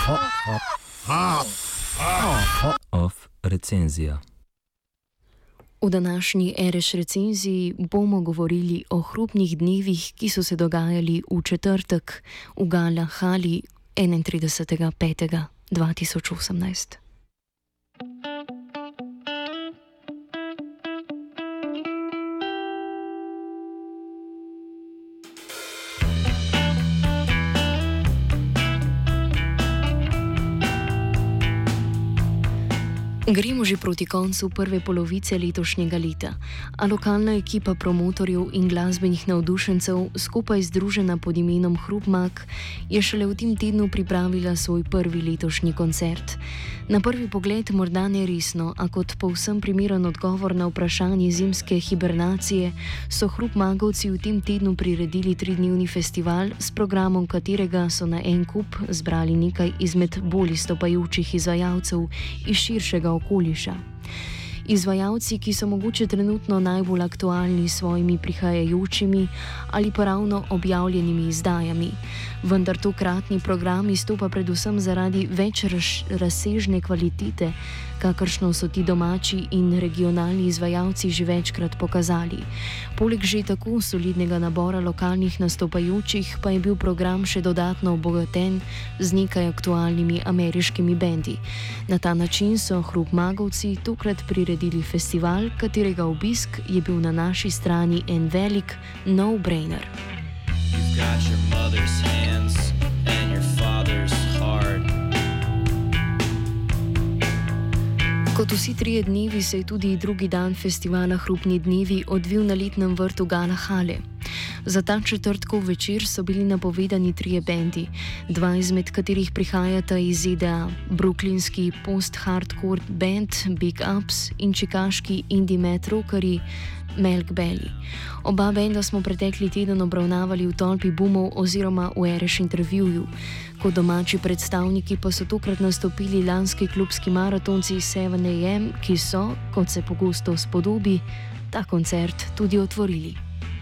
Off recenzija. V današnji Ereš recenziji bomo govorili o hrupnih dnevih, ki so se dogajali v četrtek v Gala Hali 31.5.2018. Gremo že proti koncu prve polovice letošnjega leta, a lokalna ekipa promotorjev in glasbenih navdušencev, skupaj združena pod imenom Hrupmak, je šele v tem tednu pripravila svoj prvi letošnji koncert. Na prvi pogled morda neresno, a kot povsem primeren odgovor na vprašanje zimske hibernacije, so Hrupmagovci v tem tednu priredili 3-dnevni festival, s programom katerega so na en kup zbrali nekaj izmed bolj izstopajočih izvajalcev iz širšega okoliša. Izvajalci, ki so mogoče trenutno najbolj aktualni s svojimi prihajajočimi ali pa ravno objavljenimi izdajami. Vendar tokratni program izstopa predvsem zaradi več razsežne kvalitete, kakršno so ti domači in regionalni izvajalci že večkrat pokazali. Poleg že tako solidnega nabora lokalnih nastopajočih pa je bil program še dodatno obogaten z nekaj aktualnimi ameriškimi bendi. Na ta način so Hrupmagovci tokrat priredili festival, katerega obisk je bil na naši strani en velik no-brainer. Kot vsi 3 dnevi se je tudi drugi dan festivala Hrupni dnevi odvil na letnem vrtu Gala Hale. Za ta četrtkov večer so bili napovedani 3 bendi, 2 izmed katerih prihajata iz ZDA, brooklynski post-hardcore band Big Ups in čikaški indie metalkarji Milk Belly. Oba benda smo pretekli teden obravnavali v Tolpi bumov oziroma v Ereš intervjuju. Kot domači predstavniki pa so tokrat nastopili lanski klubski maratonci 7am, ki so, kot se pogosto spodobi, ta koncert tudi otvorili.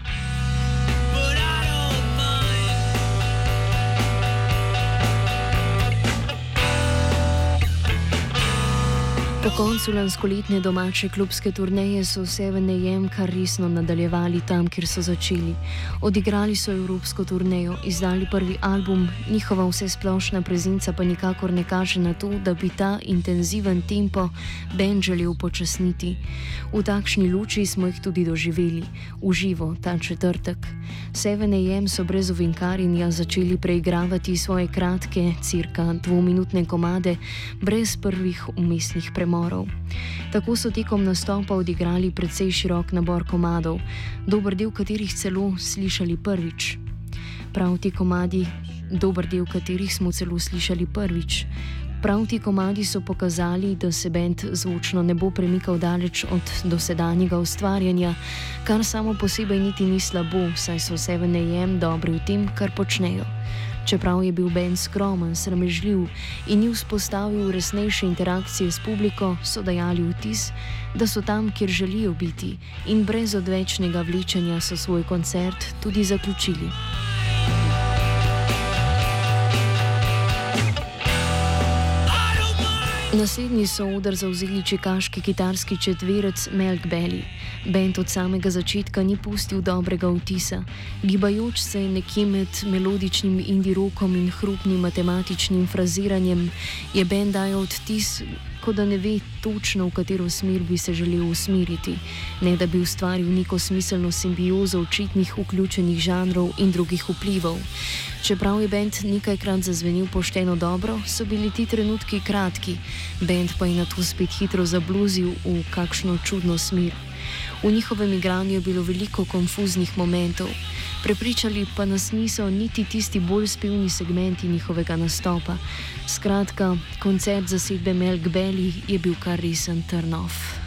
Po koncu lanskoletne domače klubske turneje so 7am kar resno nadaljevali tam, kjer so začeli. Odigrali so evropsko turnejo, izdali prvi album, njihova vsesplošna prezenca pa nikakor ne kaže na to, da bi ta intenziven tempo bend želel počasniti. V takšni luči smo jih tudi doživeli, v živo ta četrtek. 7am so brez ovinkarjenja začeli preigravati svoje kratke, cirka 2-minutne komade, brez prvih umestnih premorov. Tako so tekom nastopa odigrali precej širok nabor komadov, dober del katerih celo slišali prvič. Prav ti komadi so pokazali, da se bend zvočno ne bo premikal daleč od dosedanjega ustvarjanja, kar samo po sebi niti ni slabo, saj so 7am dobri v tem, kar počnejo. Čeprav je bil bend skromen, sramežljiv in ni vzpostavil resnejše interakcije s publiko, so dajali vtis, da so tam, kjer želijo biti, in brez odvečnega vlečenja so svoj koncert tudi zaključili. Naslednji so oder zavzeli čikaški kitarski četverec Milk Belly. Bend od samega začetka ni pustil dobrega vtisa. Gibajoč se je nekje med melodičnim indie rockom in hrupnim matematičnim fraziranjem, je bend dajal vtis, kot da ne ve točno, v katero smer bi se želel usmeriti, ne da bi ustvaril neko smiselno simbiozo očitnih vključenih žanrov in drugih vplivov. Čeprav je bend nekajkrat zazvenil pošteno dobro, so bili ti trenutki kratki, bend pa je nato spet hitro zabluzil v kakšno čudno smer. V njihovem igranju je bilo veliko konfuznih momentov. Prepričali pa nas niso niti tisti bolj spevni segmenti njihovega nastopa. Skratka, koncert zasedbe Milk Belly je bil kar resen turn off.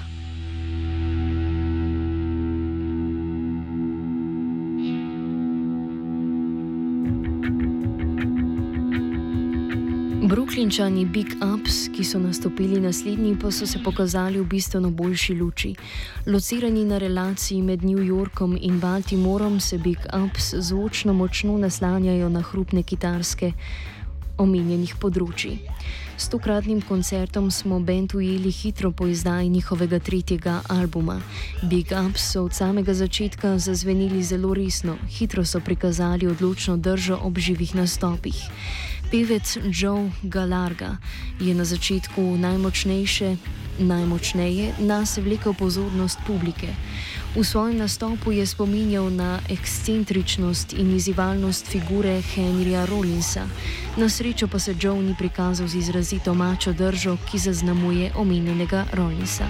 Brooklynčani Big Ups, ki so nastopili naslednji, pa so se pokazali v bistveno boljši luči. Locirani na relaciji med New Yorkom in Baltimorom se Big Ups zvočno močno naslanjajo na hrupne kitarske omenjenih področji. S tokratnim koncertom smo bend ujeli hitro po izdaji njihovega 3. albuma. Big Ups so od samega začetka zazvenili zelo resno, hitro so prikazali odločno držo ob živih nastopih. Pevec Joe Galarga je na začetku najmočneje nas vlekel pozornost publike. V svojem nastopu je spominjal na ekscentričnost in izzivalnost figure Henryja Rollinsa. Na srečo pa se Joe ni prikazal z izrazito mačo držo, ki zaznamuje omenjenega Rollinsa.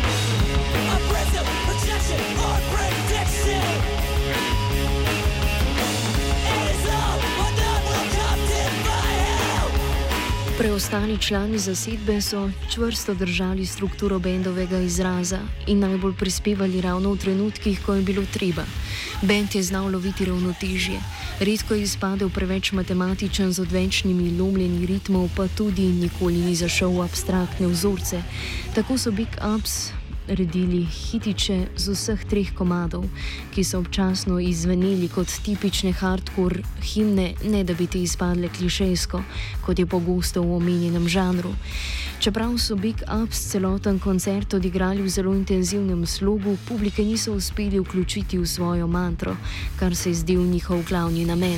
Preostali člani zasedbe so čvrsto držali strukturo bendovega izraza in najbolj prispevali ravno v trenutkih, ko je bilo treba. Bend je znal loviti ravnotežje, redko je izpadel preveč matematičen z odvečnimi lomljenji ritmov, pa tudi nikoli ni zašel v abstraktne vzorce. Tako so Big Ups redili hitiče z vseh 3 komadov, ki so občasno izzveneli kot tipične hardcore himne, ne da bi te izpadle klišejsko, kot je pogosto v omenjenem žanru. Čeprav so Big Ups celoten koncert odigrali v zelo intenzivnem slogu, publike niso uspeli vključiti v svojo mantro, kar se je zdel njihov glavni namen.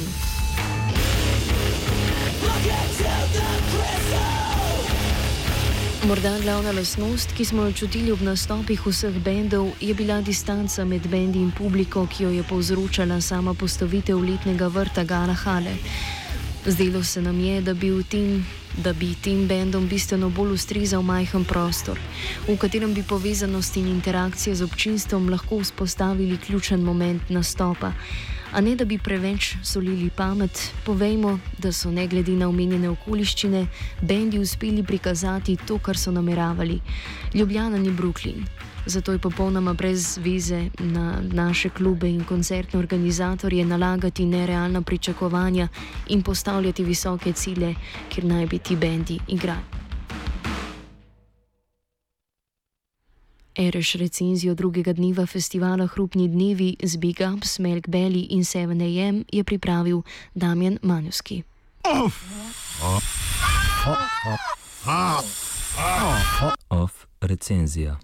Morda glavna lastnost, ki smo jo čutili ob nastopih vseh bendov, je bila distanca med bendi in publiko, ki jo je povzročala sama postavitev letnega vrta Gala Hale. Zdelo se nam je, da bi tem bendom bistveno bolj ustrezal majhen prostor, v katerem bi povezanost in interakcija z občinstvom lahko vzpostavili ključen moment nastopa. A ne da bi preveč solili pamet, povejmo, da so ne glede na omenjene okoliščine bendi uspeli prikazati to, kar so nameravali. Ljubljana ni Brooklyn, zato je popolnoma brez veze na naše klube in koncertne organizatorje nalagati nerealna pričakovanja in postavljati visoke cilje, kjer naj bi ti bendi igrali. Ereš recenzijo 2. dneva festivala Hrupni dnevi z Big Ups, Melk Belly in 7am je pripravil Damjan Manjuski. Off recenzija.